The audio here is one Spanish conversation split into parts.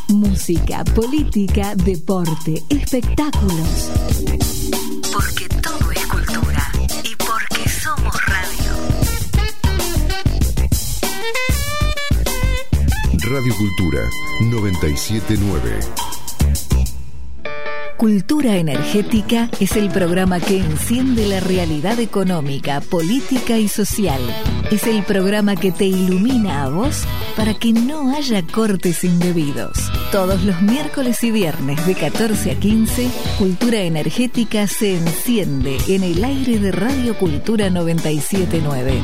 Música, política, deporte, espectáculos. Porque todo es cultura y porque somos radio. Radio Cultura 979. Cultura Energética es el programa que enciende la realidad económica, política y social. Es el programa que te ilumina a vos para que no haya cortes indebidos. Todos los miércoles y viernes de 14 a 15, Cultura Energética se enciende en el aire de Radio Cultura 979.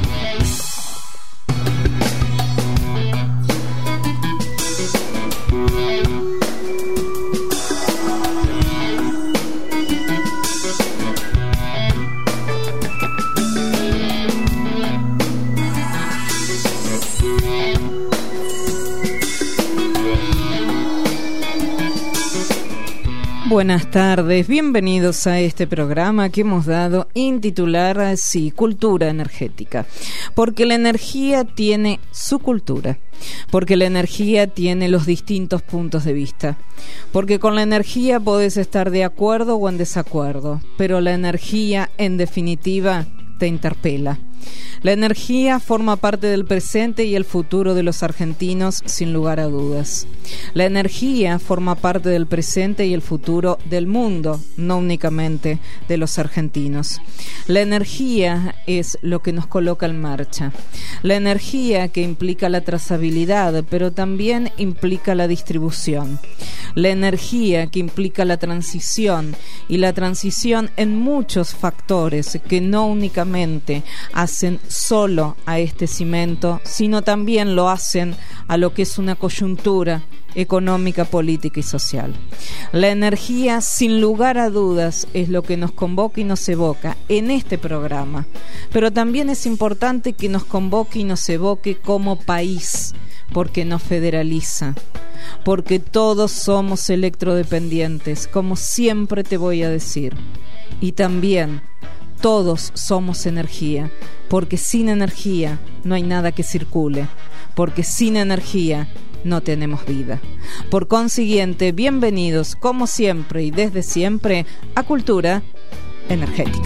Buenas tardes, bienvenidos a este programa que hemos dado intitular así, Cultura Energética, porque la energía tiene su cultura, porque la energía tiene los distintos puntos de vista, porque con la energía podés estar de acuerdo o en desacuerdo, pero la energía en definitiva te interpela. La energía forma parte del presente y el futuro de los argentinos, sin lugar a dudas. La energía forma parte del presente y el futuro del mundo, no únicamente de los argentinos. La energía es lo que nos coloca en marcha. La energía que implica la trazabilidad, pero también implica la distribución. La energía que implica la transición, y la transición en muchos factores que no únicamente hacen solo a este cimento, sino también lo hacen a lo que es una coyuntura económica, política y social. La energía, sin lugar a dudas, es lo que nos convoca y nos evoca en este programa, pero también es importante que nos convoque y nos evoque como país, porque nos federaliza, porque todos somos electrodependientes, como siempre te voy a decir, y también todos somos energía, porque sin energía no hay nada que circule, porque sin energía no tenemos vida. Por consiguiente, bienvenidos como siempre y desde siempre a Cultura Energética.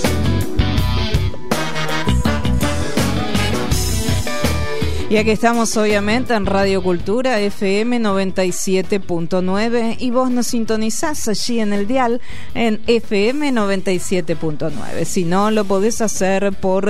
Y aquí estamos obviamente en Radio Cultura FM 97.9 y vos nos sintonizás allí en el dial en FM 97.9. Si no, lo podés hacer por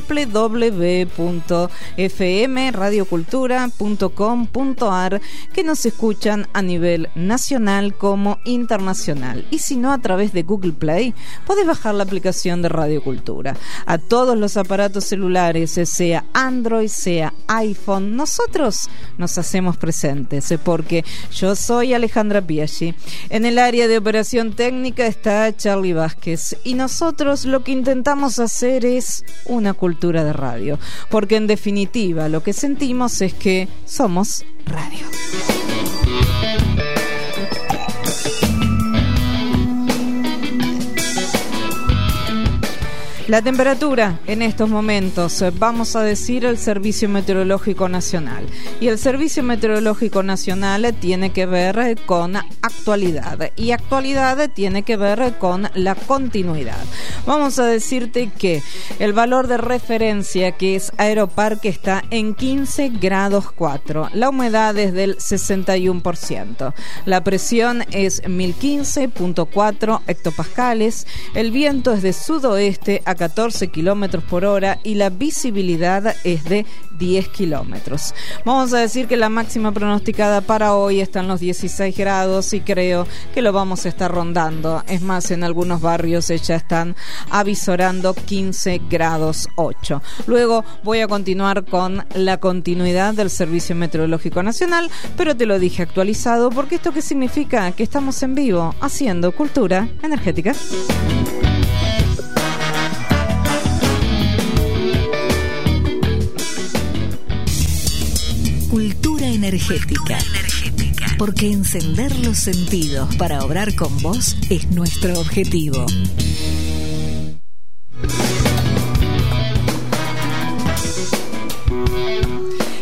www.fmradiocultura.com.ar, que nos escuchan a nivel nacional como internacional. Y si no, a través de Google Play podés bajar la aplicación de Radio Cultura. A todos los aparatos celulares, sea Android, sea iPhone, nosotros nos hacemos presentes, porque yo soy Alejandra Piaggi. En el área de operación técnica está Charlie Vázquez y nosotros lo que intentamos hacer es una cultura de radio, porque en definitiva lo que sentimos es que somos radio. La temperatura en estos momentos, vamos a decir el Servicio Meteorológico Nacional. Y el Servicio Meteorológico Nacional tiene que ver con actualidad. Y actualidad tiene que ver con la continuidad. Vamos a decirte que el valor de referencia, que es Aeroparque, está en 15 grados 4. La humedad es del 61%. La presión es 1015.4 hectopascales. El viento es de sudoeste a 14 kilómetros por hora y la visibilidad es de 10 kilómetros. Vamos a decir que la máxima pronosticada para hoy está en los 16 grados y creo que lo vamos a estar rondando. Es más, en algunos barrios ya están avisorando 15 grados 8. Luego voy a continuar con la continuidad del Servicio Meteorológico Nacional, pero te lo dije actualizado, porque esto qué significa, que estamos en vivo haciendo Cultura Energética. Cultura Energética. Porque encender los sentidos para obrar con vos es nuestro objetivo.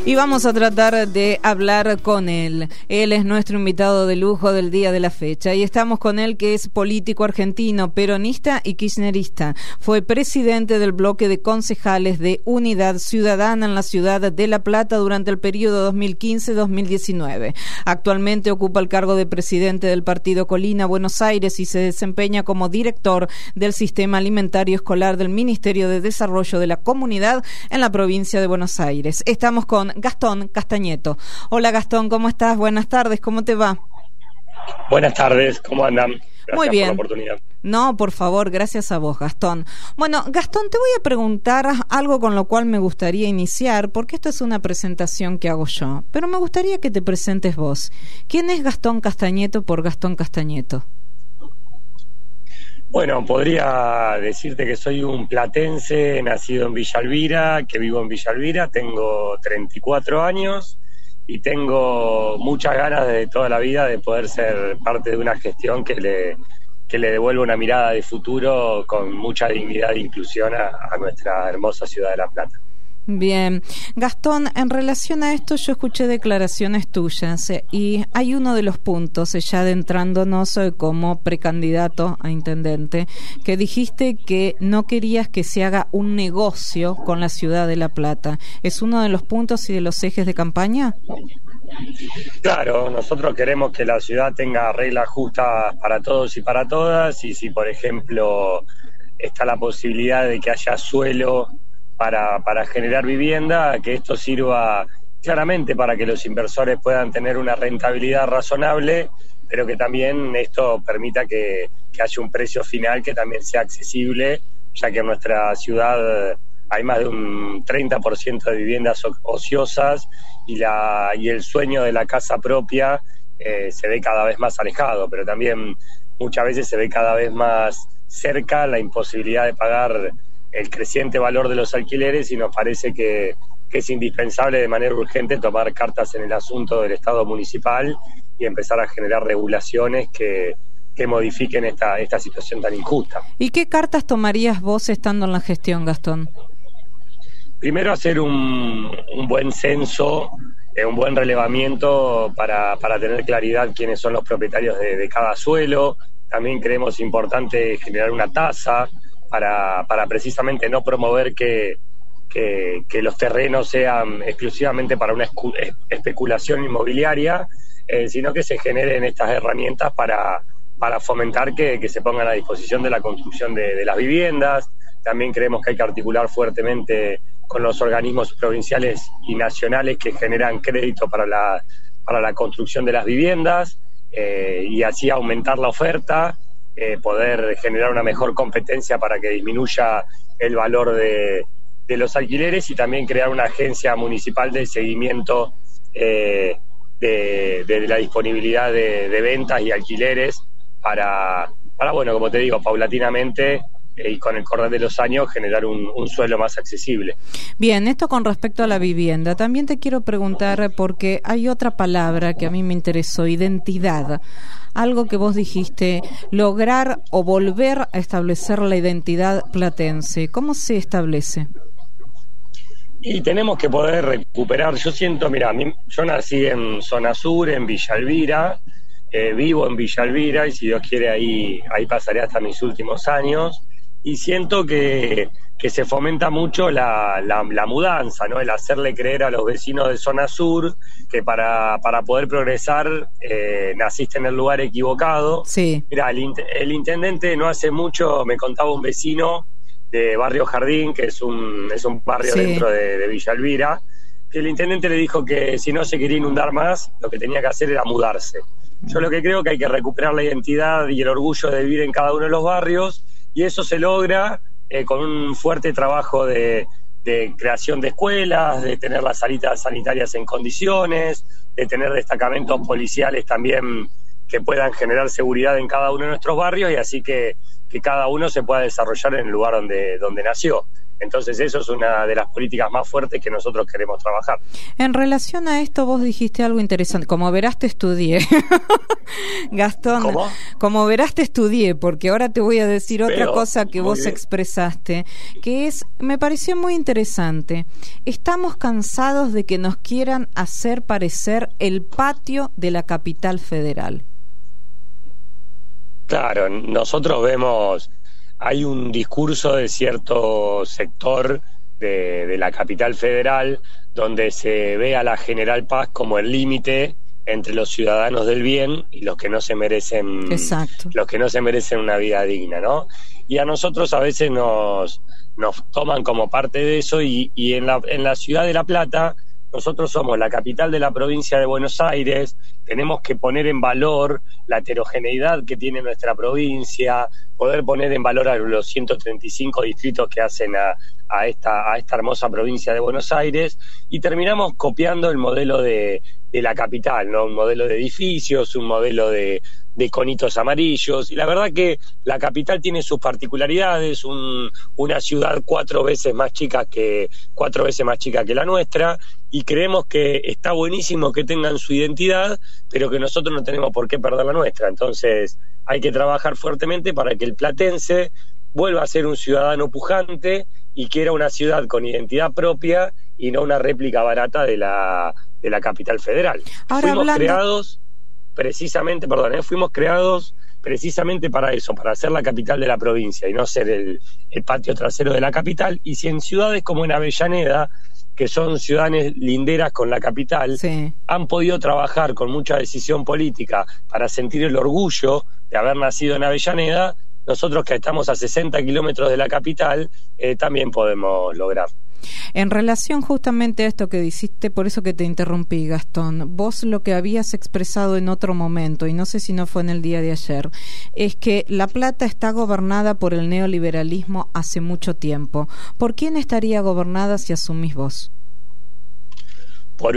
Y vamos a tratar de hablar con él. Él es nuestro invitado de lujo del día de la fecha. Y estamos con él, que es político argentino, peronista y kirchnerista. Fue presidente del bloque de concejales de Unidad Ciudadana en la ciudad de La Plata durante el periodo 2015-2019. Actualmente ocupa el cargo de presidente del partido Colina Buenos Aires y se desempeña como director del Sistema Alimentario Escolar del Ministerio de Desarrollo de la Comunidad en la provincia de Buenos Aires. Estamos con Gastón Castañeto. Hola Gastón, ¿cómo estás? Buenas tardes, ¿cómo te va? Buenas tardes, ¿cómo andan? Gracias. Muy bien. Por la oportunidad. No, por favor, gracias a vos, Gastón. Bueno, Gastón, te voy a preguntar algo con lo cual me gustaría iniciar, porque esto es una presentación que hago yo, pero me gustaría que te presentes vos. ¿Quién es Gastón Castañeto por Gastón Castañeto? Bueno, podría decirte que soy un platense nacido en Villa Elvira, que vivo en Villa Elvira, tengo 34 años y tengo muchas ganas de toda la vida de poder ser parte de una gestión que le devuelva una mirada de futuro con mucha dignidad e inclusión a nuestra hermosa ciudad de La Plata. Bien, Gastón, en relación a esto yo escuché declaraciones tuyas y hay uno de los puntos, ya adentrándonos como precandidato a intendente, que dijiste que no querías que se haga un negocio con la ciudad de La Plata. ¿Es uno de los puntos y de los ejes de campaña? Claro, nosotros queremos que la ciudad tenga reglas justas para todos y para todas, y si por ejemplo está la posibilidad de que haya suelo para generar vivienda, que esto sirva claramente para que los inversores puedan tener una rentabilidad razonable, pero que también esto permita que haya un precio final que también sea accesible, ya que en nuestra ciudad hay más de un 30% de viviendas ociosas y el sueño de la casa propia se ve cada vez más alejado, pero también muchas veces se ve cada vez más cerca la imposibilidad de pagar el creciente valor de los alquileres, y nos parece que es indispensable de manera urgente tomar cartas en el asunto del Estado municipal y empezar a generar regulaciones que modifiquen esta situación tan injusta. ¿Y qué cartas tomarías vos estando en la gestión, Gastón? Primero, hacer un buen censo, un buen relevamiento para tener claridad quiénes son los propietarios de cada suelo. También creemos importante generar una tasa para precisamente no promover que los terrenos sean exclusivamente para una especulación inmobiliaria, sino que se generen estas herramientas para fomentar que se pongan a disposición de la construcción de las viviendas. También creemos que hay que articular fuertemente con los organismos provinciales y nacionales que generan crédito para la construcción de las viviendas, y así aumentar la oferta, poder generar una mejor competencia para que disminuya el valor de los alquileres, y también crear una agencia municipal de seguimiento de la disponibilidad de ventas y alquileres para bueno, como te digo, paulatinamente y con el correr de los años generar un suelo más accesible. Bien, esto con respecto a la vivienda. También te quiero preguntar, porque hay otra palabra que a mí me interesó, identidad. Algo que vos dijiste, lograr o volver a establecer la identidad platense. ¿Cómo se establece? Y tenemos que poder recuperar. Yo siento, mira, yo nací en zona sur, en Villa Elvira, vivo en Villa Elvira, y si Dios quiere ahí pasaré hasta mis últimos años, y siento que se fomenta mucho la mudanza, ¿no? El hacerle creer a los vecinos de zona sur que para poder progresar naciste en el lugar equivocado. Sí. Mira, el intendente no hace mucho me contaba un vecino de Barrio Jardín, que es un barrio dentro de Villa Elvira, que el intendente le dijo que si no se quería inundar más, lo que tenía que hacer era mudarse. Yo lo que creo que hay que recuperar la identidad y el orgullo de vivir en cada uno de los barrios, y eso se logra con un fuerte trabajo de creación de escuelas, de tener las salitas sanitarias en condiciones, de tener destacamentos policiales también que puedan generar seguridad en cada uno de nuestros barrios, y así que cada uno se pueda desarrollar en el lugar donde nació. Entonces eso es una de las políticas más fuertes que nosotros queremos trabajar. En relación a esto vos dijiste algo interesante. Como verás te estudié. Gastón, ¿cómo? Como verás te estudié, porque ahora te voy a decir otra cosa que vos expresaste, que me pareció muy interesante. Estamos cansados de que nos quieran hacer parecer el patio de la capital federal. Claro, nosotros vemos... Hay un discurso de cierto sector de la capital federal donde se ve a la General Paz como el límite entre los ciudadanos del bien y los que no se merecen, exacto, los que no se merecen una vida digna, ¿no? Y a nosotros a veces nos toman como parte de eso y en la ciudad de La Plata nosotros somos la capital de la provincia de Buenos Aires, tenemos que poner en valor la heterogeneidad que tiene nuestra provincia, poder poner en valor a los 135 distritos que hacen a esta hermosa provincia de Buenos Aires, y terminamos copiando el modelo de la capital, ¿no? Un modelo de edificios, un modelo de conitos amarillos, y la verdad que la capital tiene sus particularidades, una ciudad 4 veces más chica que la nuestra, y creemos que está buenísimo que tengan su identidad, pero que nosotros no tenemos por qué perder la nuestra. Entonces hay que trabajar fuertemente para que el platense vuelva a ser un ciudadano pujante y quiera una ciudad con identidad propia y no una réplica barata de la capital federal. Fuimos creados precisamente para eso, para ser la capital de la provincia y no ser el patio trasero de la capital. Y si en ciudades como en Avellaneda, que son ciudades linderas con la capital, sí, han podido trabajar con mucha decisión política para sentir el orgullo de haber nacido en Avellaneda, nosotros que estamos a 60 kilómetros de la capital, también podemos lograr. En relación justamente a esto que dijiste, por eso que te interrumpí, Gastón, vos lo que habías expresado en otro momento, y no sé si no fue en el día de ayer, es que La Plata está gobernada por el neoliberalismo hace mucho tiempo. ¿Por quién estaría gobernada si asumís vos? Por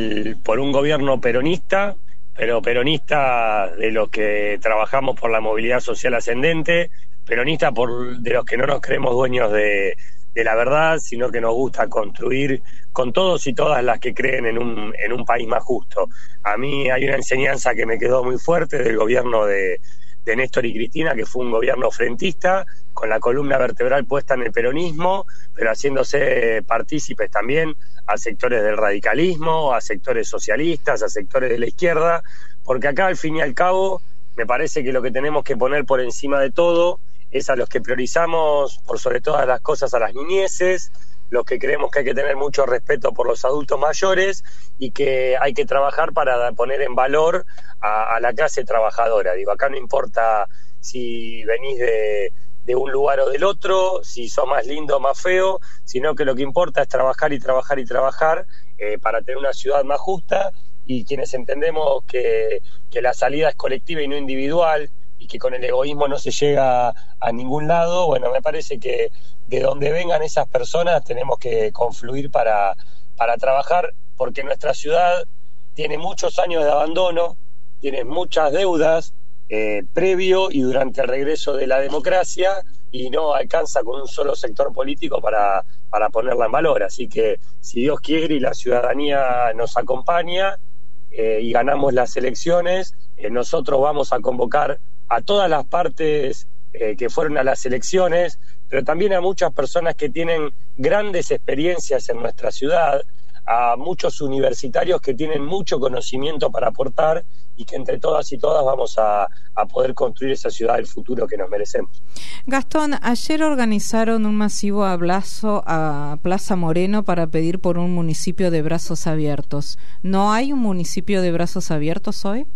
un gobierno peronista, pero peronista de los que trabajamos por la movilidad social ascendente, peronista de los que no nos creemos dueños de la verdad, sino que nos gusta construir con todos y todas las que creen en un país más justo. A mí hay una enseñanza que me quedó muy fuerte del gobierno de Néstor y Cristina, que fue un gobierno frentista, con la columna vertebral puesta en el peronismo, pero haciéndose partícipes también a sectores del radicalismo, a sectores socialistas, a sectores de la izquierda, porque acá al fin y al cabo me parece que lo que tenemos que poner por encima de todo es a los que priorizamos por sobre todas las cosas a las niñeces, los que creemos que hay que tener mucho respeto por los adultos mayores y que hay que trabajar para poner en valor a la clase trabajadora. Digo, acá no importa si venís de un lugar o del otro, si sos más lindo o más feo, sino que lo que importa es trabajar y trabajar y trabajar para tener una ciudad más justa, y quienes entendemos que la salida es colectiva y no individual, y que con el egoísmo no se llega a ningún lado, bueno, me parece que de donde vengan esas personas tenemos que confluir para trabajar, porque nuestra ciudad tiene muchos años de abandono, tiene muchas deudas previo y durante el regreso de la democracia, y no alcanza con un solo sector político para ponerla en valor. Así que si Dios quiere y la ciudadanía nos acompaña y ganamos las elecciones, nosotros vamos a convocar a todas las partes que fueron a las elecciones, pero también a muchas personas que tienen grandes experiencias en nuestra ciudad, a muchos universitarios que tienen mucho conocimiento para aportar, y que entre todas y todas vamos a poder construir esa ciudad del futuro que nos merecemos. Gastón, ayer organizaron un masivo abrazo a Plaza Moreno para pedir por un municipio de brazos abiertos. ¿No hay un municipio de brazos abiertos hoy?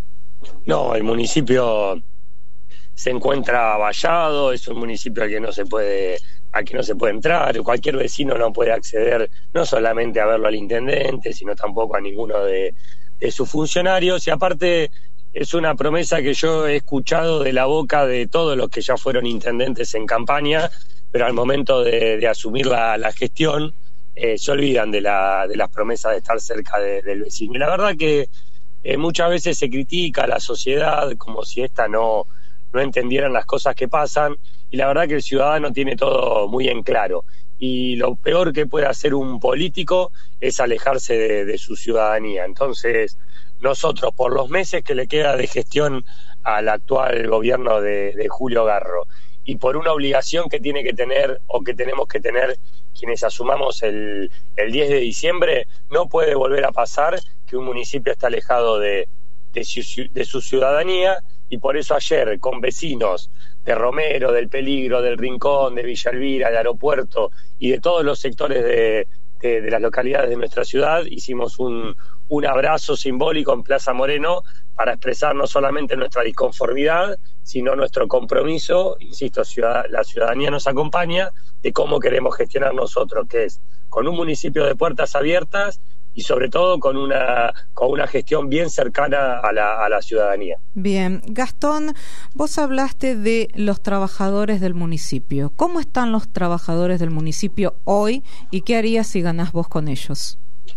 No, el municipio se encuentra vallado, es un municipio al que no se puede entrar, cualquier vecino no puede acceder no solamente a verlo al intendente, sino tampoco a ninguno de sus funcionarios, y aparte es una promesa que yo he escuchado de la boca de todos los que ya fueron intendentes en campaña, pero al momento de asumir la gestión se olvidan de las promesas de estar cerca del vecino. Y la verdad que muchas veces se critica a la sociedad como si esta no entendieran las cosas que pasan, y la verdad que el ciudadano tiene todo muy en claro. y lo peor que puede hacer un político es alejarse de su ciudadanía. Entonces, nosotros, por los meses que le queda de gestión al actual gobierno de Julio Garro, y por una obligación que tiene que tener, o que tenemos que tener quienes asumamos el 10 de diciembre, no puede volver a pasar que un municipio está alejado de su ciudadanía, y por eso ayer, con vecinos de Romero, del Peligro, del Rincón, de Villa Elvira, del Aeropuerto y de todos los sectores de las localidades de nuestra ciudad, hicimos un abrazo simbólico en Plaza Moreno para expresar no solamente nuestra disconformidad, sino nuestro compromiso, insisto, la ciudadanía nos acompaña, de cómo queremos gestionar nosotros, que es con un municipio de puertas abiertas y sobre todo con una gestión bien cercana a la ciudadanía. Bien, Gastón, vos hablaste de los trabajadores del municipio. ¿Cómo están los trabajadores del municipio hoy y qué harías si ganás vos con ellos?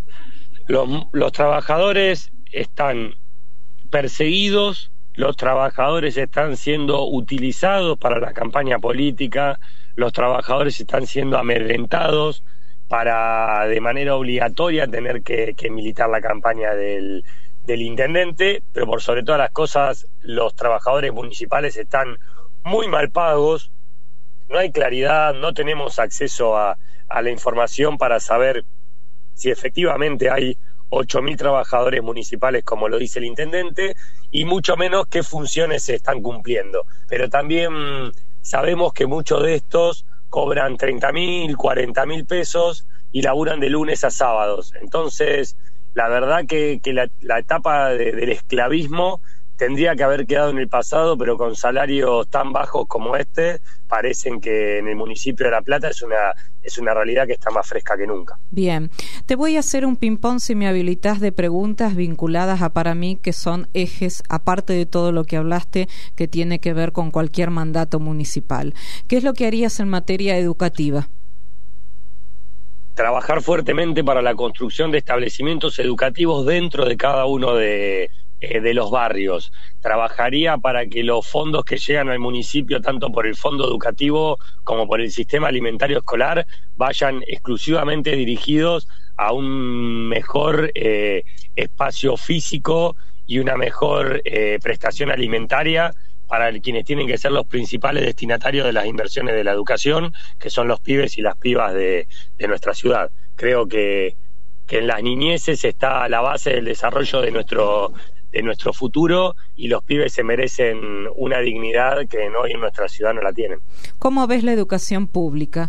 Los trabajadores están perseguidos, los trabajadores están siendo utilizados para la campaña política, los trabajadores están siendo amedrentados para de manera obligatoria tener que militar la campaña del intendente, pero por sobre todas las cosas los trabajadores municipales están muy mal pagos, no hay claridad, no tenemos acceso a la información para saber si efectivamente hay 8.000 trabajadores municipales como lo dice el intendente, y mucho menos qué funciones se están cumpliendo, pero también sabemos que muchos de estos cobran 30.000, 40.000 pesos y laburan de lunes a sábados. Entonces, la verdad que la etapa del esclavismo tendría que haber quedado en el pasado, pero con salarios tan bajos como este, parecen que en el municipio de La Plata es una realidad que está más fresca que nunca. Bien, te voy a hacer un ping-pong, si me habilitas, de preguntas vinculadas a para mí, que son ejes, aparte de todo lo que hablaste, que tiene que ver con cualquier mandato municipal. ¿Qué es lo que harías en materia educativa? Trabajar fuertemente para la construcción de establecimientos educativos dentro de cada uno de los barrios. Trabajaría para que los fondos que llegan al municipio, tanto por el fondo educativo como por el sistema alimentario escolar, vayan exclusivamente dirigidos a un mejor espacio físico y una mejor prestación alimentaria para quienes tienen que ser los principales destinatarios de las inversiones de la educación, que son los pibes y las pibas de nuestra ciudad. Creo que en las niñeces está la base del desarrollo de nuestro futuro, y los pibes se merecen una dignidad que hoy en nuestra ciudad no la tienen. ¿Cómo ves la educación pública?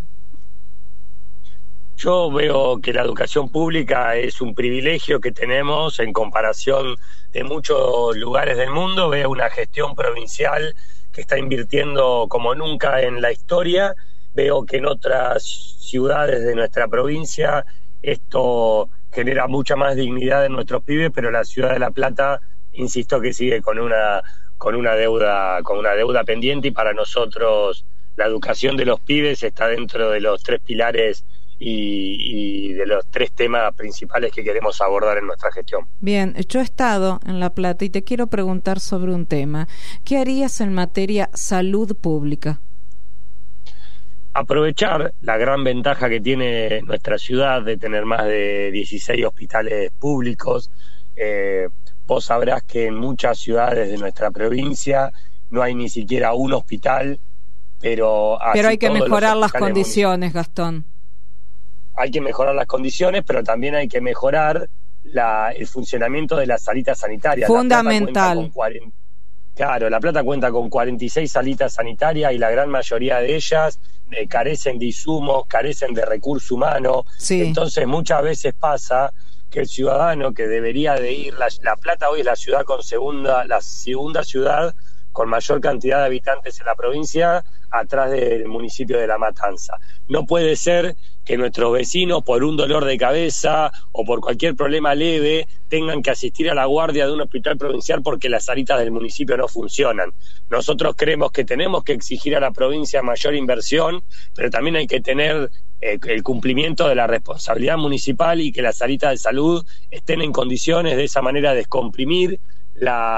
Yo veo que la educación pública es un privilegio que tenemos en comparación de muchos lugares del mundo. Veo una gestión provincial que está invirtiendo como nunca en la historia. Veo que en otras ciudades de nuestra provincia esto genera mucha más dignidad en nuestros pibes, pero la ciudad de La Plata, insisto, que sigue con una deuda pendiente, y para nosotros la educación de los pibes está dentro de los 3 pilares y de los 3 temas principales que queremos abordar en nuestra gestión. Bien, yo he estado en La Plata y te quiero preguntar sobre un tema. ¿Qué harías en materia salud pública? Aprovechar la gran ventaja que tiene nuestra ciudad de tener más de 16 hospitales públicos. Vos sabrás que en muchas ciudades de nuestra provincia no hay ni siquiera un hospital, pero hay que mejorar las condiciones, Gastón. Hay que mejorar las condiciones, pero también hay que mejorar el funcionamiento de las salitas sanitarias. Fundamental. La Plata cuenta con 46 salitas sanitarias y la gran mayoría de ellas carecen de insumos, carecen de recurso humano. Sí. Entonces muchas veces pasa que el ciudadano que debería de ir, La Plata hoy es la segunda ciudad con mayor cantidad de habitantes en la provincia, atrás del municipio de La Matanza. No puede ser que nuestros vecinos, por un dolor de cabeza o por cualquier problema leve, tengan que asistir a la guardia de un hospital provincial porque las salitas del municipio no funcionan. Nosotros creemos que tenemos que exigir a la provincia mayor inversión, pero también hay que tener el cumplimiento de la responsabilidad municipal y que las salitas de salud estén en condiciones de esa manera descomprimir la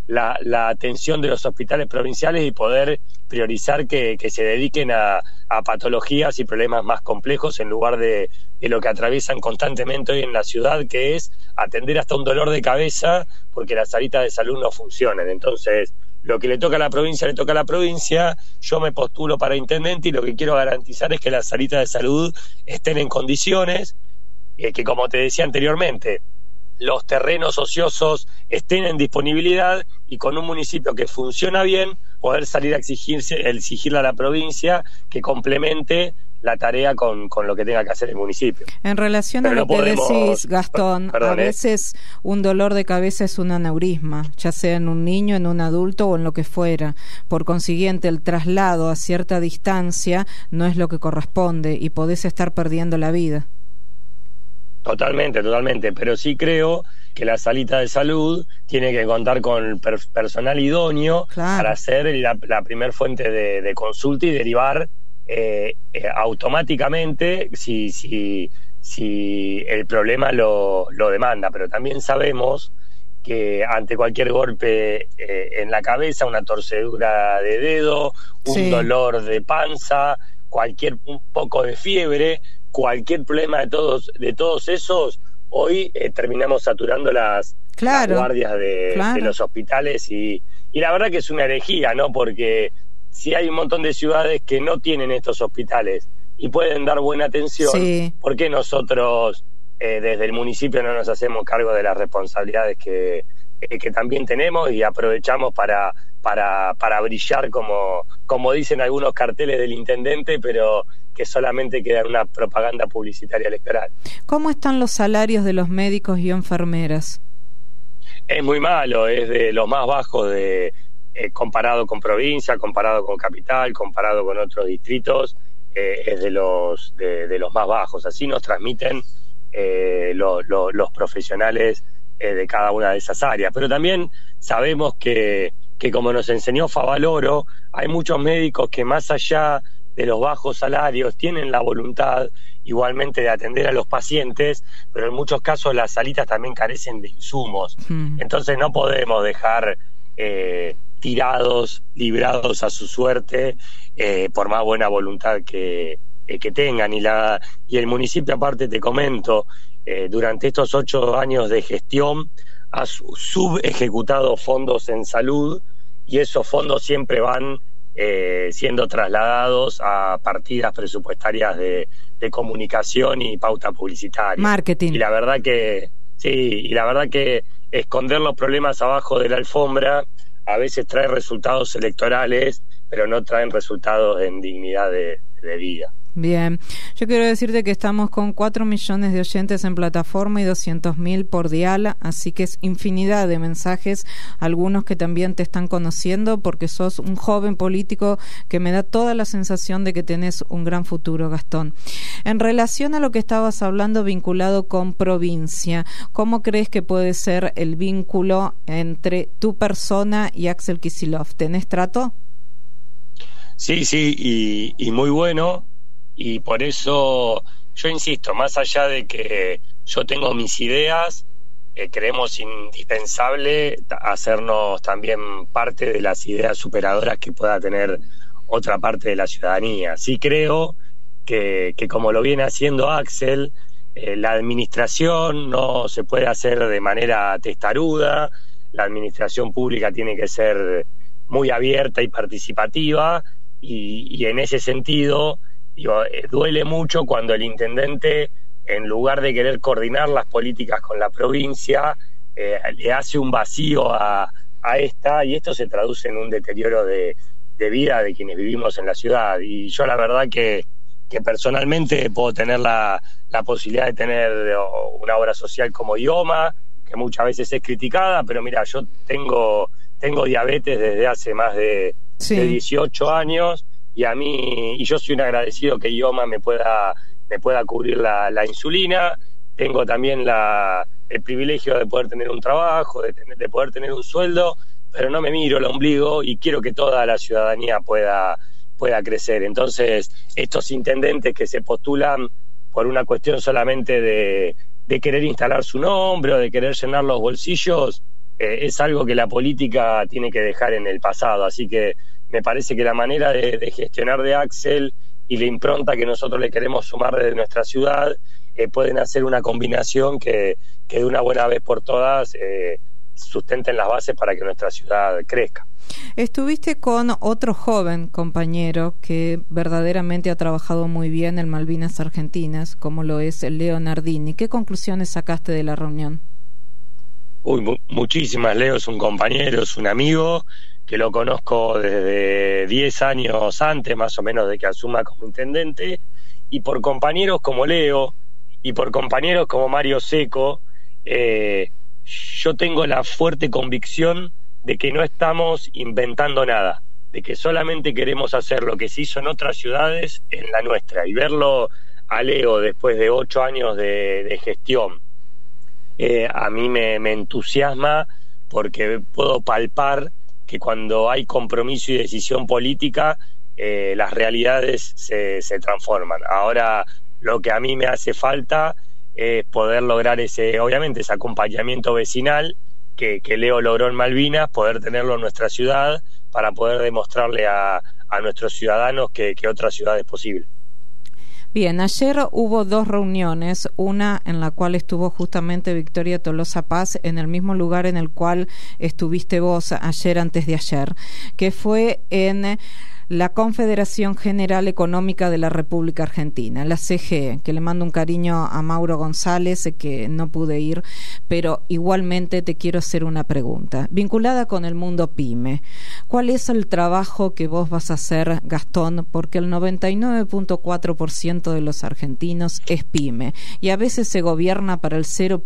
la atención de los hospitales provinciales y poder priorizar que se dediquen a patologías y problemas más complejos en lugar de lo que atraviesan constantemente hoy en la ciudad, que es atender hasta un dolor de cabeza porque las salitas de salud no funcionan. Entonces, lo que le toca a la provincia, le toca a la provincia. Yo me postulo para intendente y lo que quiero garantizar es que las salitas de salud estén en condiciones, que como te decía anteriormente, los terrenos ociosos estén en disponibilidad y con un municipio que funciona bien, poder salir a exigirle a la provincia que complemente la tarea con lo que tenga que hacer el municipio. En relación a lo que decís, Gastón, a veces un dolor de cabeza es un aneurisma, ya sea en un niño, en un adulto o en lo que fuera. Por consiguiente, el traslado a cierta distancia no es lo que corresponde y podés estar perdiendo la vida. Totalmente, pero sí creo que la salita de salud tiene que contar con personal idóneo, claro, para ser la primer fuente de consulta y derivar automáticamente si el problema lo demanda. Pero también sabemos que ante cualquier golpe en la cabeza, una torcedura de dedo, un dolor de panza, un poco de fiebre, cualquier problema de todos esos, hoy terminamos saturando las guardias de los hospitales y la verdad que es una herejía, ¿no? Porque si hay un montón de ciudades que no tienen estos hospitales y pueden dar buena atención, ¿por qué nosotros desde el municipio no nos hacemos cargo de las responsabilidades que también tenemos y aprovechamos para brillar como dicen algunos carteles del intendente, pero que solamente queda en una propaganda publicitaria electoral? ¿Cómo están los salarios de los médicos y enfermeras? Es muy malo, es de los más bajos comparado con provincia, comparado con capital, comparado con otros distritos, es de los más bajos. Así nos transmiten los profesionales de cada una de esas áreas. Pero también sabemos que como nos enseñó Favaloro, hay muchos médicos que más allá de los bajos salarios tienen la voluntad igualmente de atender a los pacientes, pero en muchos casos las salitas también carecen de insumos. Entonces no podemos dejar librados a su suerte, por más buena voluntad que tengan. Y el municipio, aparte te comento, durante estos 8 años de gestión ha subejecutado fondos en salud y esos fondos siempre van siendo trasladados a partidas presupuestarias de comunicación y pauta publicitaria. Marketing. Y la verdad que esconder los problemas abajo de la alfombra a veces trae resultados electorales, pero no traen resultados en dignidad de vida. Bien, yo quiero decirte que estamos con 4 millones de oyentes en plataforma y 200.000 por dial, así que es infinidad de mensajes, algunos que también te están conociendo porque sos un joven político que me da toda la sensación de que tenés un gran futuro, Gastón. En relación a lo que estabas hablando vinculado con provincia, ¿cómo crees que puede ser el vínculo entre tu persona y Axel Kicillof? ¿Tenés trato? Sí, y muy bueno. Y por eso yo insisto, más allá de que yo tengo mis ideas, creemos indispensable hacernos también parte de las ideas superadoras que pueda tener otra parte de la ciudadanía. Sí creo que como lo viene haciendo Axel, la administración no se puede hacer de manera testaruda, la administración pública tiene que ser muy abierta y participativa, y en ese sentido duele mucho cuando el intendente, en lugar de querer coordinar las políticas con la provincia, le hace un vacío a esta, y esto se traduce en un deterioro de vida de quienes vivimos en la ciudad. Y yo la verdad que personalmente puedo tener la posibilidad de tener una obra social como IOMA, que muchas veces es criticada, pero mira, yo tengo diabetes desde hace más de 18 años, y yo soy un agradecido que IOMA me pueda cubrir la insulina. Tengo también el privilegio de poder tener un trabajo, de poder tener un sueldo, pero no me miro el ombligo y quiero que toda la ciudadanía pueda crecer. Entonces, estos intendentes que se postulan por una cuestión solamente de querer instalar su nombre o de querer llenar los bolsillos, es algo que la política tiene que dejar en el pasado. Así que me parece que la manera de gestionar de Axel y la impronta que nosotros le queremos sumar desde nuestra ciudad pueden hacer una combinación que de una buena vez por todas sustenten las bases para que nuestra ciudad crezca. Estuviste con otro joven compañero que verdaderamente ha trabajado muy bien en Malvinas Argentinas, como lo es Leo Nardini. ¿Qué conclusiones sacaste de la reunión? Muchísimas. Leo es un compañero, es un amigo, que lo conozco desde 10 años antes, más o menos, de que asuma como intendente, y por compañeros como Leo, y por compañeros como Mario Seco, yo tengo la fuerte convicción de que no estamos inventando nada, de que solamente queremos hacer lo que se hizo en otras ciudades en la nuestra, y verlo a Leo después de 8 años de gestión, a mí me entusiasma, porque puedo palpar que cuando hay compromiso y decisión política, las realidades se transforman. Ahora, lo que a mí me hace falta es poder lograr ese acompañamiento vecinal que Leo logró en Malvinas, poder tenerlo en nuestra ciudad para poder demostrarle a nuestros ciudadanos que otra ciudad es posible. Bien, ayer hubo 2 reuniones, una en la cual estuvo justamente Victoria Tolosa Paz en el mismo lugar en el cual estuviste vos ayer antes de ayer, que fue en la Confederación General Económica de la República Argentina, la CGE, que le mando un cariño a Mauro González, que no pude ir, pero igualmente te quiero hacer una pregunta, vinculada con el mundo PYME. ¿Cuál es el trabajo que vos vas a hacer, Gastón? Porque el 99.4% de los argentinos es PYME, y a veces se gobierna para el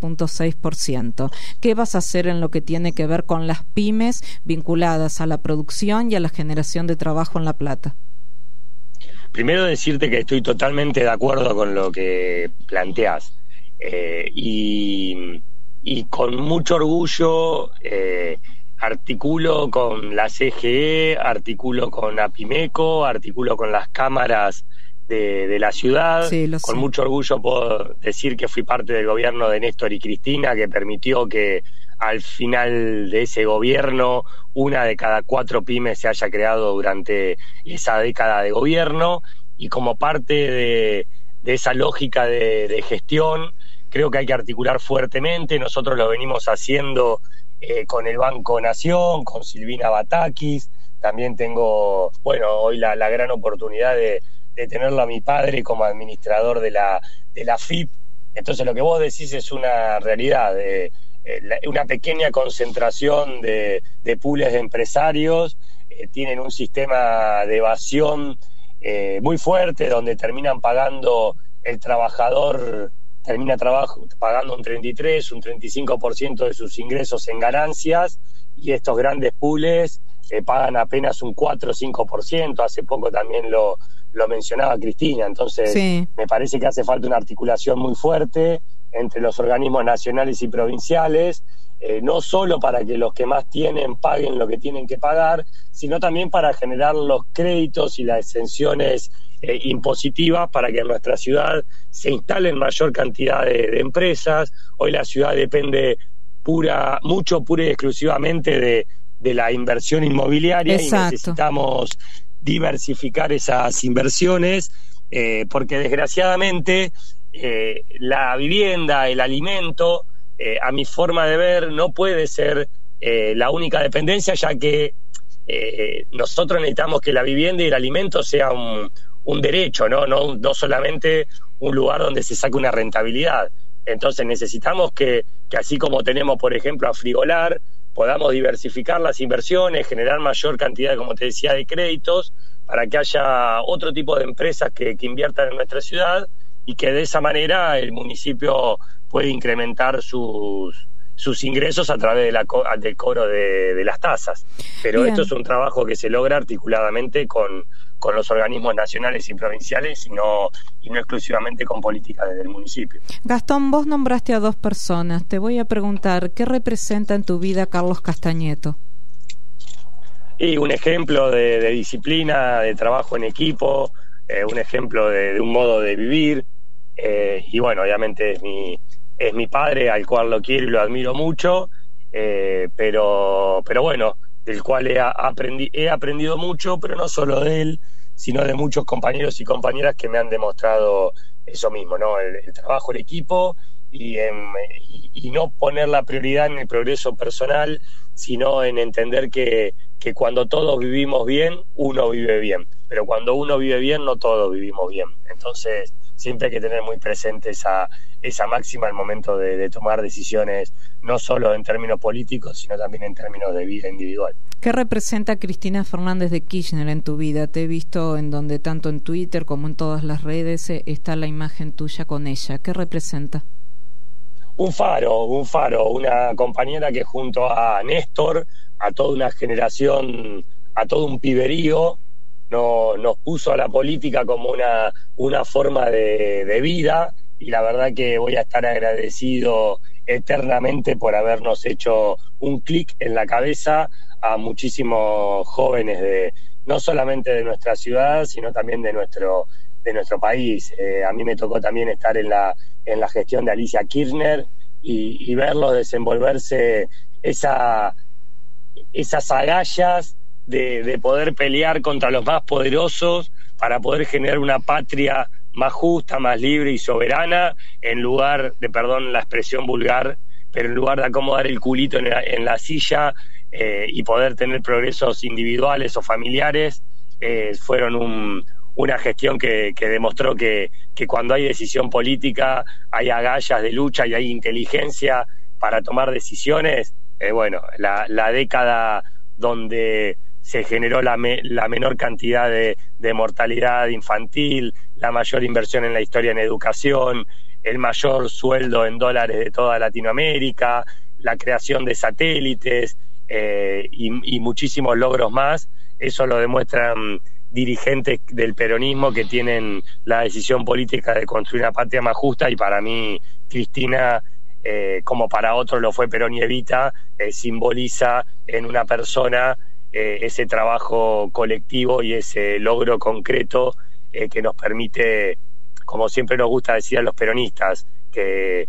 0.6%. ¿Qué vas a hacer en lo que tiene que ver con las PYMEs vinculadas a la producción y a la generación de trabajo en La Plata? Primero decirte que estoy totalmente de acuerdo con lo que planteás, y con mucho orgullo articulo con la CGE, articulo con APIMECO, articulo con las cámaras de la ciudad. Sí, con mucho orgullo puedo decir que fui parte del gobierno de Néstor y Cristina, que permitió que al final de ese gobierno 1 de cada 4 pymes se haya creado durante esa década de gobierno, y como parte de esa lógica de gestión, creo que hay que articular fuertemente. Nosotros lo venimos haciendo con el Banco Nación, con Silvina Batakis. También tengo, hoy la gran oportunidad de tenerlo a mi padre como administrador de la FIP. Entonces lo que vos decís es una realidad, una pequeña concentración de pools de empresarios tienen un sistema de evasión muy fuerte, donde terminan pagando el trabajador, pagando un 33, un 35% de sus ingresos en ganancias, y estos grandes pools pagan apenas un 4 o 5%. Hace poco también lo mencionaba Cristina. Entonces sí, me parece que hace falta una articulación muy fuerte entre los organismos nacionales y provinciales, no solo para que los que más tienen paguen lo que tienen que pagar, sino también para generar los créditos y las exenciones impositivas para que en nuestra ciudad se instalen mayor cantidad de empresas. Hoy la ciudad depende pura y exclusivamente de la inversión inmobiliaria. Exacto. Y necesitamos diversificar esas inversiones, porque desgraciadamente la vivienda, el alimento, a mi forma de ver, no puede ser la única dependencia, ya que nosotros necesitamos que la vivienda y el alimento sea un derecho, no solamente un lugar donde se saque una rentabilidad. Entonces necesitamos que así como tenemos, por ejemplo, a Frigolar, podamos diversificar las inversiones, generar mayor cantidad, como te decía, de créditos, para que haya otro tipo de empresas que inviertan en nuestra ciudad, y que de esa manera el municipio puede incrementar sus ingresos a través del cobro de las tasas. Pero bien, esto es un trabajo que se logra articuladamente con los organismos nacionales y provinciales, y no exclusivamente con políticas desde el municipio. Gastón, vos nombraste a 2 personas. Te voy a preguntar, ¿qué representa en tu vida Carlos Castañeto? Y un ejemplo de disciplina, de trabajo en equipo, un ejemplo de un modo de vivir, y obviamente es mi padre, al cual lo quiero y lo admiro mucho, pero bueno, del cual he aprendido mucho, pero no solo de él, sino de muchos compañeros y compañeras que me han demostrado eso mismo, ¿no? El trabajo, el equipo, y no poner la prioridad en el progreso personal, sino en entender que cuando todos vivimos bien, uno vive bien, pero cuando uno vive bien, no todos vivimos bien. Entonces siempre hay que tener muy presente esa máxima al momento de tomar decisiones, no solo en términos políticos, sino también en términos de vida individual. ¿Qué representa Cristina Fernández de Kirchner en tu vida? Te he visto en donde tanto en Twitter como en todas las redes está la imagen tuya con ella. ¿Qué representa? Un faro, una compañera que junto a Néstor, a toda una generación, a todo un piberío, nos puso a la política como una forma de vida, y la verdad que voy a estar agradecido eternamente por habernos hecho un clic en la cabeza a muchísimos jóvenes no solamente de nuestra ciudad, sino también de nuestro país. A mí me tocó también estar en la gestión de Alicia Kirchner y verlos desenvolverse esas agallas de poder pelear contra los más poderosos para poder generar una patria más justa, más libre y soberana, en lugar de, perdón la expresión vulgar, pero en lugar de acomodar el culito en la silla y poder tener progresos individuales o familiares, fueron una gestión que demostró que cuando hay decisión política hay agallas de lucha y hay inteligencia para tomar decisiones. La década donde se generó la menor cantidad de mortalidad infantil, la mayor inversión en la historia en educación, el mayor sueldo en dólares de toda Latinoamérica, la creación de satélites y muchísimos logros más. Eso lo demuestran dirigentes del peronismo que tienen la decisión política de construir una patria más justa, y para mí Cristina, como para otros lo fue Perón y Evita, simboliza en una persona ese trabajo colectivo y ese logro concreto que nos permite, como siempre nos gusta decir a los peronistas, que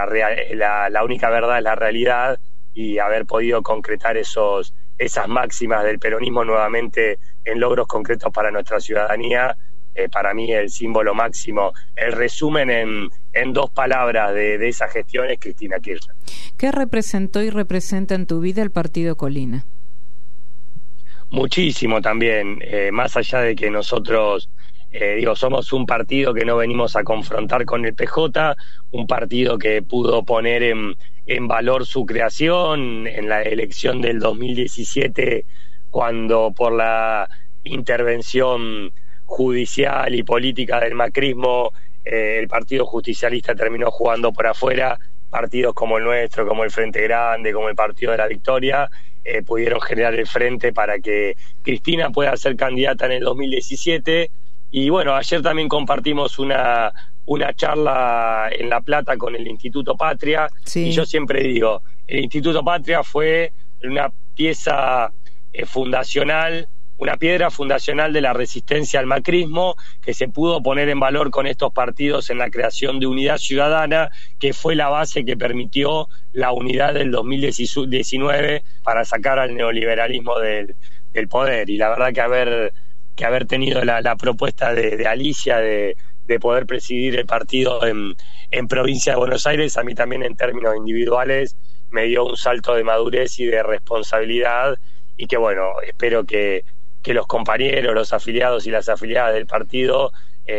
la única verdad es la realidad, y haber podido concretar esas máximas del peronismo nuevamente en logros concretos para nuestra ciudadanía. Para mí el símbolo máximo, el resumen en dos palabras de esa gestión es Cristina Kirchner. ¿Qué representó y representa en tu vida el Partido Colina? Muchísimo también, más allá de que nosotros somos un partido que no venimos a confrontar con el PJ, un partido que pudo poner en valor su creación en la elección del 2017, cuando por la intervención judicial y política del macrismo el Partido Justicialista terminó jugando por afuera. Partidos como el nuestro, como el Frente Grande, como el Partido de la Victoria, pudieron generar el frente para que Cristina pueda ser candidata en el 2017. Y bueno, ayer también compartimos una charla en La Plata con el Instituto Patria. Sí. Y yo siempre digo, el Instituto Patria fue una pieza fundacional, una piedra fundacional de la resistencia al macrismo, que se pudo poner en valor con estos partidos en la creación de Unidad Ciudadana, que fue la base que permitió la unidad del 2019 para sacar al neoliberalismo del poder. Y la verdad que haber tenido la propuesta de Alicia de poder presidir el partido en provincia de Buenos Aires, a mí también en términos individuales me dio un salto de madurez y de responsabilidad, y que bueno, espero que los compañeros, los afiliados y las afiliadas del partido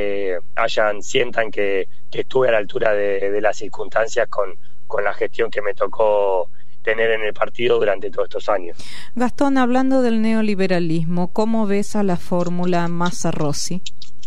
sientan que estuve a la altura de las circunstancias con la gestión que me tocó tener en el partido durante todos estos años. Gastón, hablando del neoliberalismo, ¿cómo ves a la fórmula Massa-Rossi?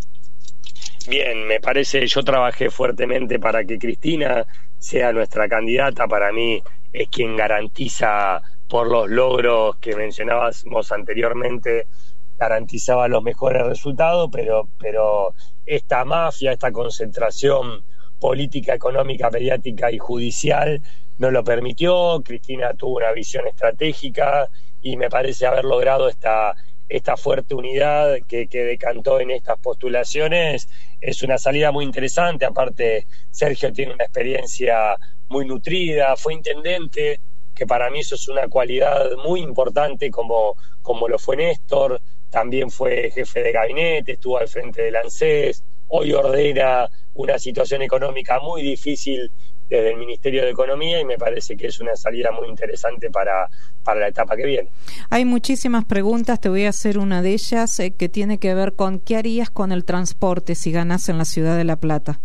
Bien, me parece, yo trabajé fuertemente para que Cristina sea nuestra candidata. Para mí es quien garantiza, por los logros que mencionábamos anteriormente, garantizaba los mejores resultados, pero esta mafia, esta concentración política, económica, mediática y judicial no lo permitió. Cristina tuvo una visión estratégica y me parece haber logrado esta fuerte unidad que decantó en estas postulaciones. Es una salida muy interesante. Aparte, Sergio tiene una experiencia muy nutrida, fue intendente, que para mí eso es una cualidad muy importante, como lo fue Néstor. También fue jefe de gabinete, estuvo al frente del ANSES, hoy ordena una situación económica muy difícil desde el Ministerio de Economía, y me parece que es una salida muy interesante para la etapa que viene. Hay muchísimas preguntas, te voy a hacer una de ellas que tiene que ver con ¿qué harías con el transporte si ganás en la ciudad de La Plata?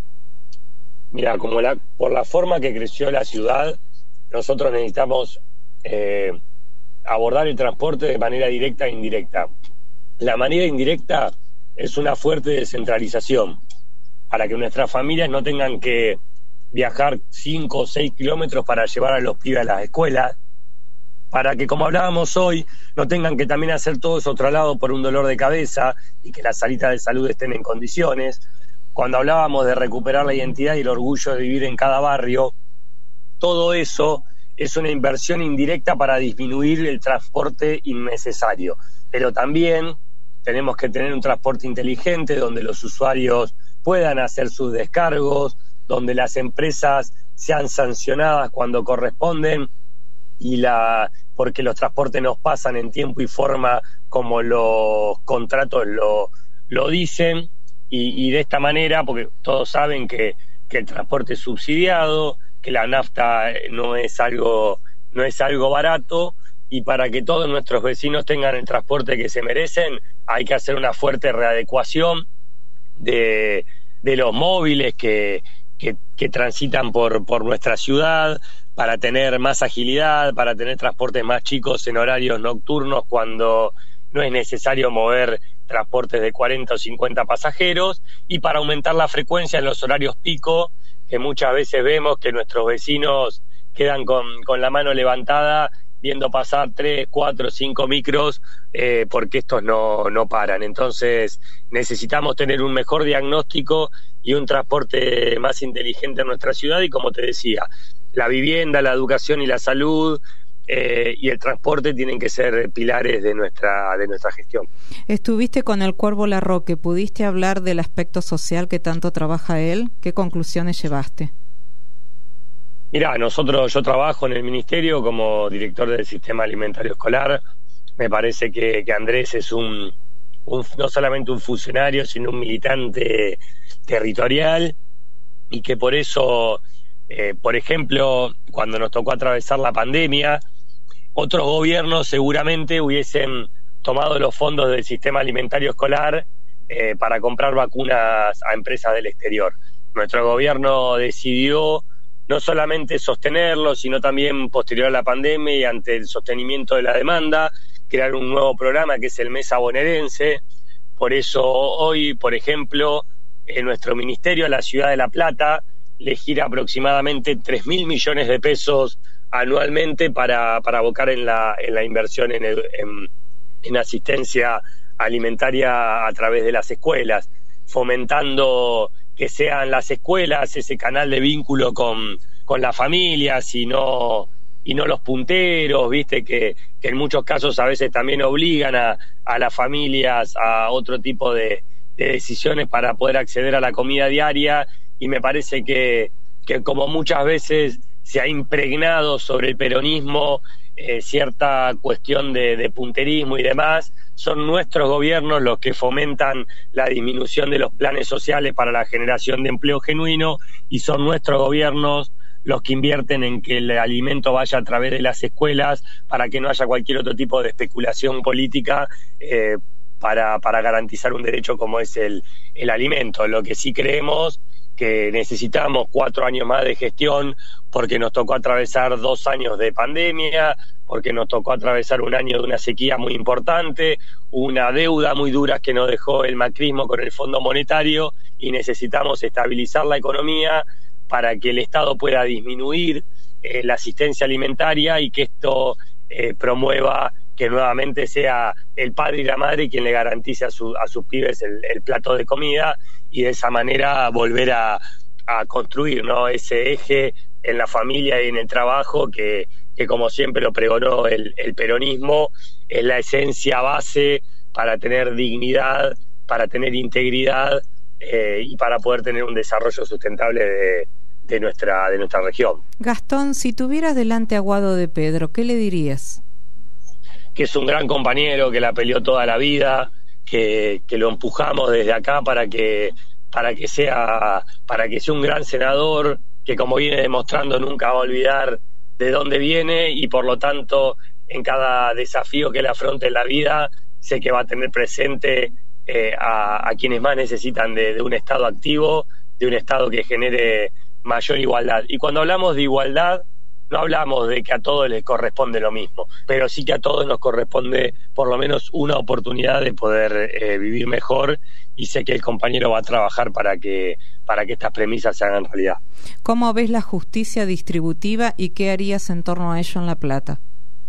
Mira, por la forma que creció la ciudad, nosotros necesitamos abordar el transporte de manera directa e indirecta. La manera indirecta es una fuerte descentralización, para que nuestras familias no tengan que viajar 5 o 6 kilómetros para llevar a los pibes a las escuelas, para que, como hablábamos hoy, no tengan que también hacer todo eso traslado por un dolor de cabeza y que las salitas de salud estén en condiciones. Cuando hablábamos de recuperar la identidad y el orgullo de vivir en cada barrio, todo eso es una inversión indirecta para disminuir el transporte innecesario. Pero también tenemos que tener un transporte inteligente donde los usuarios puedan hacer sus descargos, donde las empresas sean sancionadas cuando corresponden, porque los transportes nos pasan en tiempo y forma como los contratos lo dicen, y de esta manera, porque todos saben que el transporte es subsidiado, que la nafta no es algo barato, y para que todos nuestros vecinos tengan el transporte que se merecen, hay que hacer una fuerte readecuación de los móviles que transitan por nuestra ciudad, para tener más agilidad, para tener transportes más chicos en horarios nocturnos cuando no es necesario mover transportes de 40 o 50 pasajeros, y para aumentar la frecuencia en los horarios pico, que muchas veces vemos que nuestros vecinos quedan con la mano levantada viendo pasar 3, 4, 5 micros porque estos no paran. Entonces necesitamos tener un mejor diagnóstico y un transporte más inteligente en nuestra ciudad, y como te decía, la vivienda, la educación y la salud y el transporte tienen que ser pilares de nuestra gestión. Estuviste con el Cuervo Larroque, ¿pudiste hablar del aspecto social que tanto trabaja él? ¿Qué conclusiones llevaste? Mirá, yo trabajo en el Ministerio como director del Sistema Alimentario Escolar. Me parece que Andrés es no solamente un funcionario, sino un militante territorial, y que por eso, por ejemplo, cuando nos tocó atravesar la pandemia, otros gobiernos seguramente hubiesen tomado los fondos del Sistema Alimentario Escolar para comprar vacunas a empresas del exterior. Nuestro gobierno decidió no solamente sostenerlo, sino también posterior a la pandemia y ante el sostenimiento de la demanda, crear un nuevo programa que es el Mesa Bonaerense. Por eso hoy, por ejemplo, en nuestro ministerio, a la ciudad de La Plata, le gira aproximadamente 3.000 millones de pesos anualmente para abocar en la inversión en asistencia alimentaria a través de las escuelas, fomentando que sean las escuelas ese canal de vínculo con las familias y no los punteros, viste que en muchos casos a veces también obligan a las familias a otro tipo de decisiones para poder acceder a la comida diaria. Y me parece que como muchas veces se ha impregnado sobre el peronismo cierta cuestión de punterismo y demás, son nuestros gobiernos los que fomentan la disminución de los planes sociales para la generación de empleo genuino, y son nuestros gobiernos los que invierten en que el alimento vaya a través de las escuelas para que no haya cualquier otro tipo de especulación política para garantizar un derecho como es el alimento. Lo que sí creemos que necesitamos 4 años más de gestión, porque nos tocó atravesar 2 años de pandemia, porque nos tocó atravesar un año de una sequía muy importante, una deuda muy dura que nos dejó el macrismo con el Fondo Monetario, y necesitamos estabilizar la economía para que el Estado pueda disminuir la asistencia alimentaria, y que esto promueva que nuevamente sea el padre y la madre quien le garantice a sus pibes el plato de comida, y de esa manera volver a construir, ¿no?, ese eje en la familia y en el trabajo que como siempre lo pregonó el peronismo, es la esencia base para tener dignidad, para tener integridad y para poder tener un desarrollo sustentable de nuestra región. Gastón, si tuvieras delante a Guado de Pedro, ¿qué le dirías? Que es un gran compañero, que la peleó toda la vida, que lo empujamos desde acá para que sea un gran senador, que como viene demostrando nunca va a olvidar de dónde viene, y por lo tanto en cada desafío que le afronte en la vida sé que va a tener presente a quienes más necesitan de un Estado activo, de un Estado que genere mayor igualdad. Y cuando hablamos de igualdad, no hablamos de que a todos les corresponde lo mismo, pero sí que a todos nos corresponde por lo menos una oportunidad de poder vivir mejor, y sé que el compañero va a trabajar para que estas premisas se hagan realidad. ¿Cómo ves la justicia distributiva y qué harías en torno a ello en La Plata?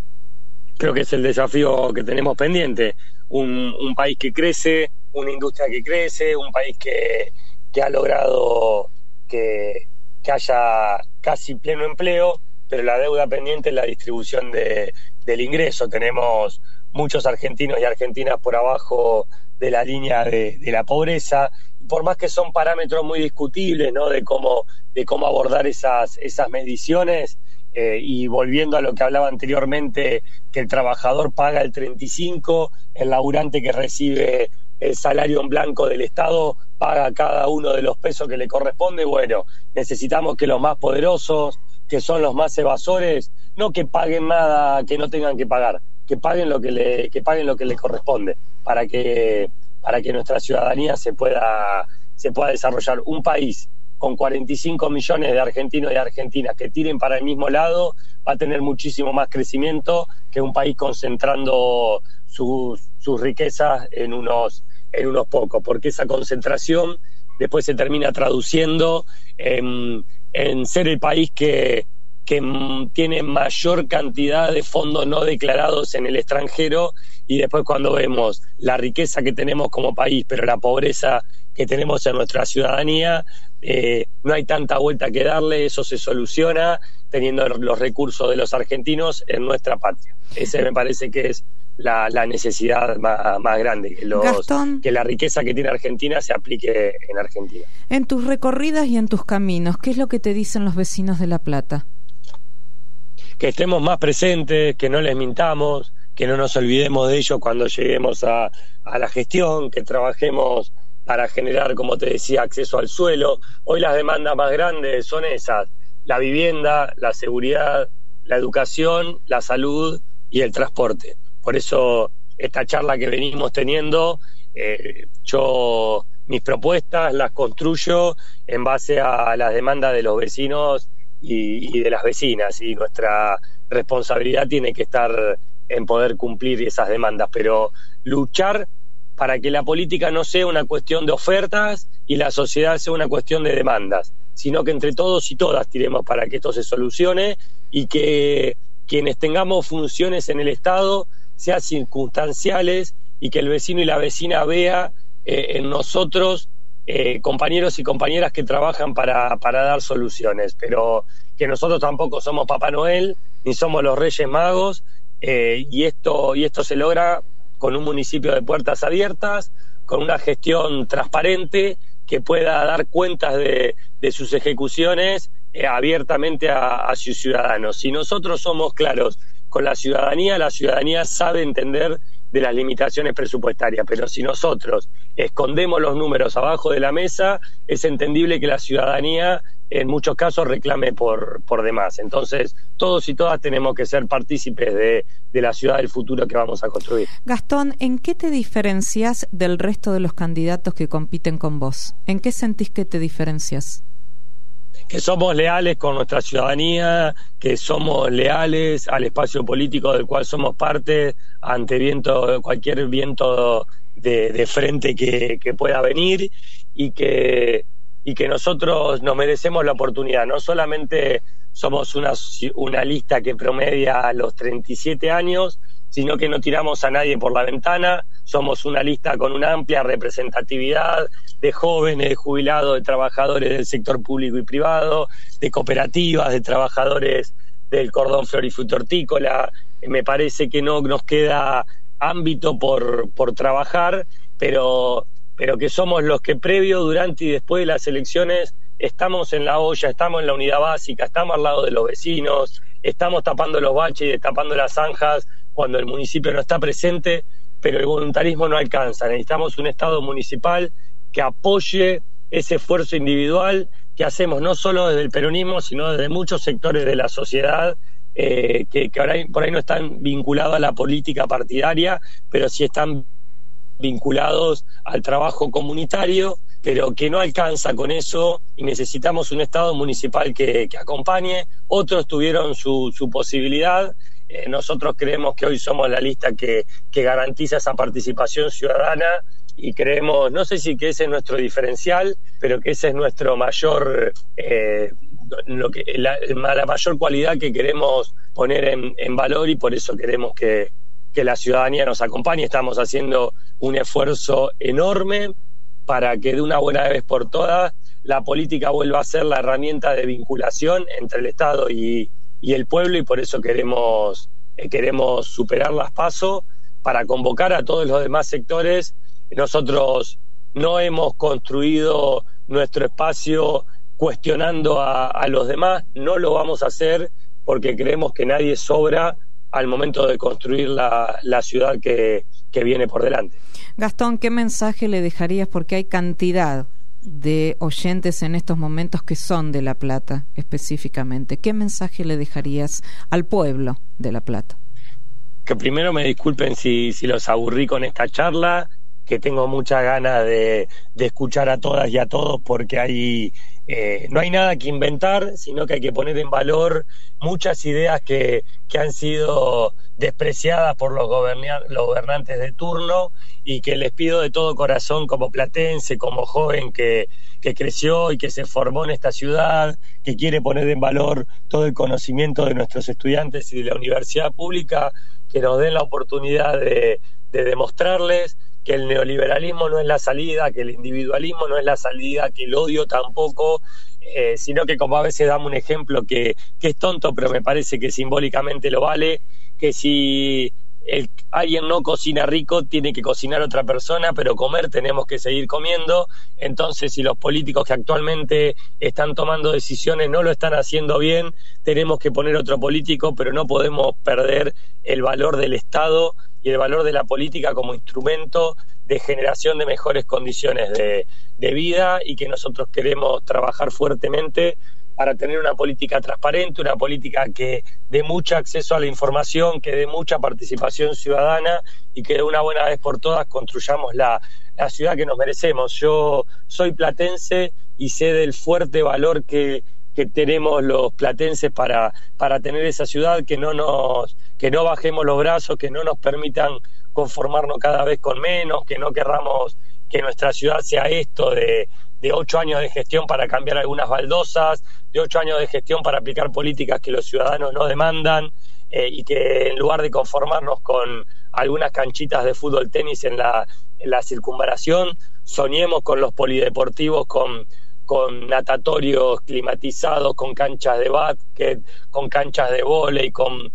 Creo que es el desafío que tenemos pendiente, un país que crece, una industria que crece, un país que ha logrado que haya casi pleno empleo, pero la deuda pendiente es la distribución del ingreso. Tenemos muchos argentinos y argentinas por abajo de la línea de la pobreza, por más que son parámetros muy discutibles, ¿no?, de cómo abordar esas mediciones, y volviendo a lo que hablaba anteriormente, que el trabajador paga el 35%, el laburante que recibe el salario en blanco del Estado paga cada uno de los pesos que le corresponde. Bueno, necesitamos que los más poderosos, que son los más evasores, no que paguen nada que no tengan que pagar, que paguen lo que le corresponde, para que nuestra ciudadanía se pueda desarrollar. Un país con 45 millones de argentinos y argentinas que tiren para el mismo lado va a tener muchísimo más crecimiento que un país concentrando sus riquezas en unos pocos, porque esa concentración después se termina traduciendo en ser el país que tiene mayor cantidad de fondos no declarados en el extranjero, y después cuando vemos la riqueza que tenemos como país, pero la pobreza que tenemos en nuestra ciudadanía, no hay tanta vuelta que darle. Eso se soluciona teniendo los recursos de los argentinos en nuestra patria. Ese me parece que es la necesidad más grande, que la riqueza que tiene Argentina se aplique en Argentina. En tus recorridas y en tus caminos, ¿qué es lo que te dicen los vecinos de La Plata? Que estemos más presentes, que no les mintamos, que no nos olvidemos de ellos cuando lleguemos a la gestión, que trabajemos para generar, como te decía, acceso al suelo. Hoy las demandas más grandes son esas: la vivienda, la seguridad, la educación, la salud y el transporte. Por eso esta charla que venimos teniendo, yo mis propuestas las construyo en base a las demandas de los vecinos y de las vecinas, y nuestra responsabilidad tiene que estar en poder cumplir esas demandas, pero luchar para que la política no sea una cuestión de ofertas y la sociedad sea una cuestión de demandas, sino que entre todos y todas tiremos para que esto se solucione, y que quienes tengamos funciones en el Estado sean circunstanciales, y que el vecino y la vecina vea en nosotros compañeros y compañeras que trabajan para dar soluciones, pero que nosotros tampoco somos Papá Noel ni somos los Reyes Magos, y esto se logra con un municipio de puertas abiertas, con una gestión transparente que pueda dar cuentas de sus ejecuciones abiertamente a sus ciudadanos. Si nosotros somos claros con la ciudadanía sabe entender de las limitaciones presupuestarias, pero si nosotros escondemos los números abajo de la mesa, es entendible que la ciudadanía en muchos casos reclame por demás. Entonces, todos y todas tenemos que ser partícipes de la ciudad del futuro que vamos a construir. Gastón, ¿en qué te diferencias del resto de los candidatos que compiten con vos? ¿En qué sentís que te diferencias? Que somos leales con nuestra ciudadanía, que somos leales al espacio político del cual somos parte ante cualquier viento de frente que pueda venir, y que nosotros nos merecemos la oportunidad. No solamente somos una lista que promedia los 37 años, sino que no tiramos a nadie por la ventana. Somos una lista con una amplia representatividad de jóvenes, de jubilados, de trabajadores del sector público y privado, de cooperativas, de trabajadores del cordón florifrutícola. Me parece que no nos queda ámbito por trabajar, pero que somos los que previo, durante y después de las elecciones estamos en la olla, estamos en la unidad básica, estamos al lado de los vecinos, estamos tapando los baches y destapando las zanjas cuando el municipio no está presente, pero el voluntarismo no alcanza. Necesitamos un Estado municipal que apoye ese esfuerzo individual que hacemos no solo desde el peronismo, sino desde muchos sectores de la sociedad, que ahora por ahí no están vinculados a la política partidaria, pero sí están vinculados al trabajo comunitario, pero que no alcanza con eso y necesitamos un Estado municipal que acompañe. Otros tuvieron su posibilidad. Nosotros creemos que hoy somos la lista que garantiza esa participación ciudadana y creemos, no sé si que ese es nuestro diferencial, pero que ese es nuestro mayor, la mayor cualidad que queremos poner en valor, y por eso queremos que la ciudadanía nos acompañe. Estamos haciendo un esfuerzo enorme para que de una buena vez por todas la política vuelva a ser la herramienta de vinculación entre el Estado y el pueblo, y por eso queremos superar las PASO para convocar a todos los demás sectores. Nosotros no hemos construido nuestro espacio cuestionando a los demás, no lo vamos a hacer porque creemos que nadie sobra al momento de construir la ciudad que viene por delante. Gastón, ¿qué mensaje le dejarías? Porque hay cantidad de oyentes en estos momentos que son de La Plata específicamente. ¿Qué mensaje le dejarías al pueblo de La Plata? Que primero me disculpen si los aburrí con esta charla, que tengo muchas ganas de escuchar a todas y a todos, porque no hay nada que inventar, sino que hay que poner en valor muchas ideas que han sido despreciadas por los gobernantes de turno, y que les pido de todo corazón, como platense, como joven que creció y que se formó en esta ciudad, que quiere poner en valor todo el conocimiento de nuestros estudiantes y de la universidad pública, que nos den la oportunidad de demostrarles que el neoliberalismo no es la salida, que el individualismo no es la salida, que el odio tampoco, sino que, como a veces damos un ejemplo que es tonto, pero me parece que simbólicamente lo vale, que si alguien no cocina rico, tiene que cocinar otra persona, pero comer tenemos que seguir comiendo. Entonces, si los políticos que actualmente están tomando decisiones no lo están haciendo bien, tenemos que poner otro político, pero no podemos perder el valor del Estado y el valor de la política como instrumento de generación de mejores condiciones de vida, y que nosotros queremos trabajar fuertemente para tener una política transparente, una política que dé mucho acceso a la información, que dé mucha participación ciudadana, y que de una buena vez por todas construyamos la ciudad que nos merecemos. Yo soy platense y sé del fuerte valor que tenemos los platenses para tener esa ciudad, que no bajemos los brazos, que no nos permitan conformarnos cada vez con menos, que no querramos que nuestra ciudad sea esto de 8 años de gestión para cambiar algunas baldosas, de 8 años de gestión para aplicar políticas que los ciudadanos no demandan, y que en lugar de conformarnos con algunas canchitas de fútbol tenis en la circunvalación, soñemos con los polideportivos, con natatorios climatizados, con canchas de básquet, con canchas de vóley, con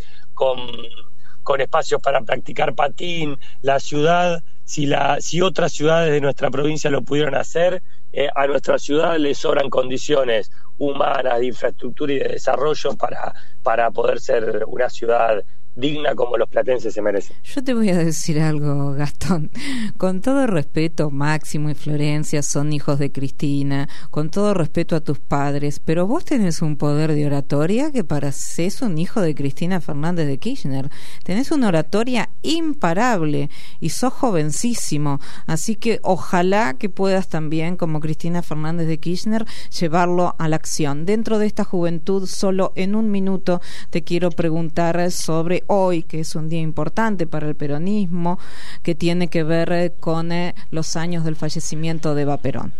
espacios para practicar patín. La ciudad, si otras ciudades de nuestra provincia lo pudieron hacer, a nuestra ciudad le sobran condiciones humanas, de infraestructura y de desarrollo para poder ser una ciudad digna como los platenses se merecen. Yo te voy a decir algo, Gastón. Con todo respeto, Máximo y Florencia son hijos de Cristina, con todo respeto a tus padres, pero vos tenés un poder de oratoria que parecés un hijo de Cristina Fernández de Kirchner. Tenés una oratoria imparable y sos jovencísimo, así que ojalá que puedas también, como Cristina Fernández de Kirchner, llevarlo a la acción. Dentro de esta juventud, solo en un minuto te quiero preguntar sobre hoy, que es un día importante para el peronismo, que tiene que ver con los años del fallecimiento de Eva Perón.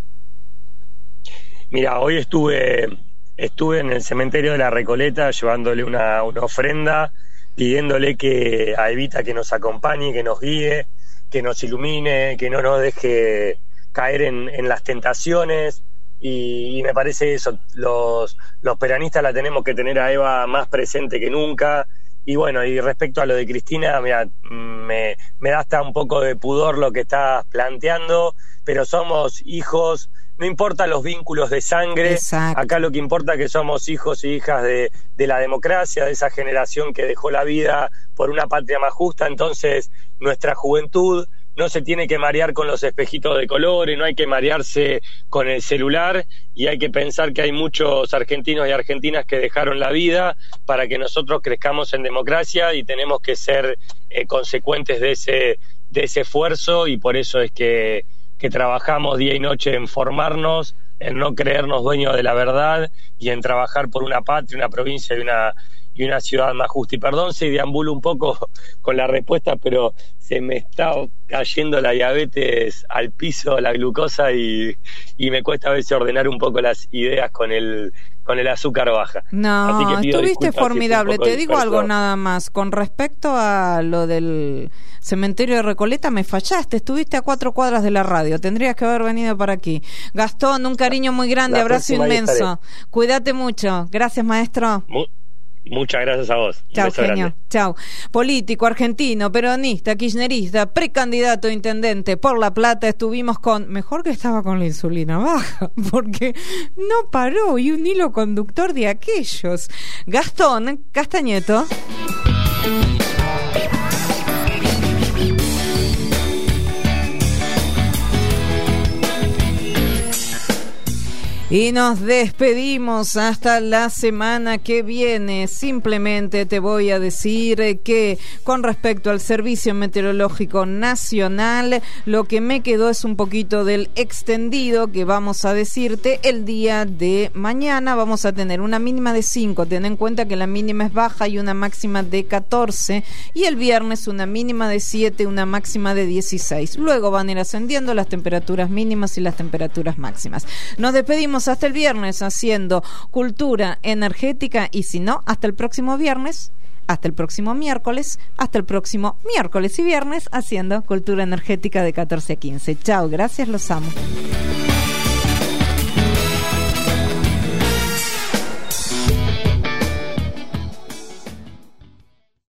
Mira, hoy estuve en el cementerio de la Recoleta llevándole una ofrenda, pidiéndole a Evita que nos acompañe, que nos guíe, que nos ilumine, que no nos deje caer en las tentaciones, y me parece eso, los peronistas la tenemos que tener a Eva más presente que nunca. Y bueno, y respecto a lo de Cristina, mira, me me da hasta un poco de pudor lo que estás planteando, pero somos hijos, no importa los vínculos de sangre. Exacto. Acá lo que importa es que somos hijos y hijas de la democracia, de esa generación que dejó la vida por una patria más justa. Entonces nuestra juventud no se tiene que marear con los espejitos de colores, no hay que marearse con el celular, y hay que pensar que hay muchos argentinos y argentinas que dejaron la vida para que nosotros crezcamos en democracia, y tenemos que ser consecuentes de ese esfuerzo, y por eso es que trabajamos día y noche en formarnos, en no creernos dueños de la verdad y en trabajar por una patria, una provincia y una ciudad más justa. Y perdón si deambulo un poco con la respuesta, pero se me está cayendo la diabetes al piso, la glucosa, y me cuesta a veces ordenar un poco las ideas con el azúcar baja. No, estuviste formidable. Te digo algo nada más. Con respecto a lo del cementerio de Recoleta, me fallaste. Estuviste a 4 cuadras de la radio. Tendrías que haber venido para aquí. Gastón, un cariño muy grande, abrazo inmenso. Cuídate mucho. Gracias, maestro. Muchas gracias a vos. Chao, genio. Chao. Político, argentino, peronista, kirchnerista, precandidato a intendente por La Plata. Estuvimos con... Mejor que estaba con la insulina baja, porque no paró, y un hilo conductor de aquellos. Gastón Castañeto. Y nos despedimos hasta la semana que viene. Simplemente te voy a decir que con respecto al Servicio Meteorológico Nacional, lo que me quedó es un poquito del extendido que vamos a decirte. El día de mañana vamos a tener una mínima de 5, ten en cuenta que la mínima es baja, y una máxima de 14, y el viernes una mínima de 7, una máxima de 16. Luego van a ir ascendiendo las temperaturas mínimas y las temperaturas máximas. Nos despedimos hasta el viernes haciendo cultura energética, y si no, hasta el próximo viernes, hasta el próximo miércoles, hasta el próximo miércoles y viernes haciendo cultura energética de 14 a 15. Chao, gracias, los amo.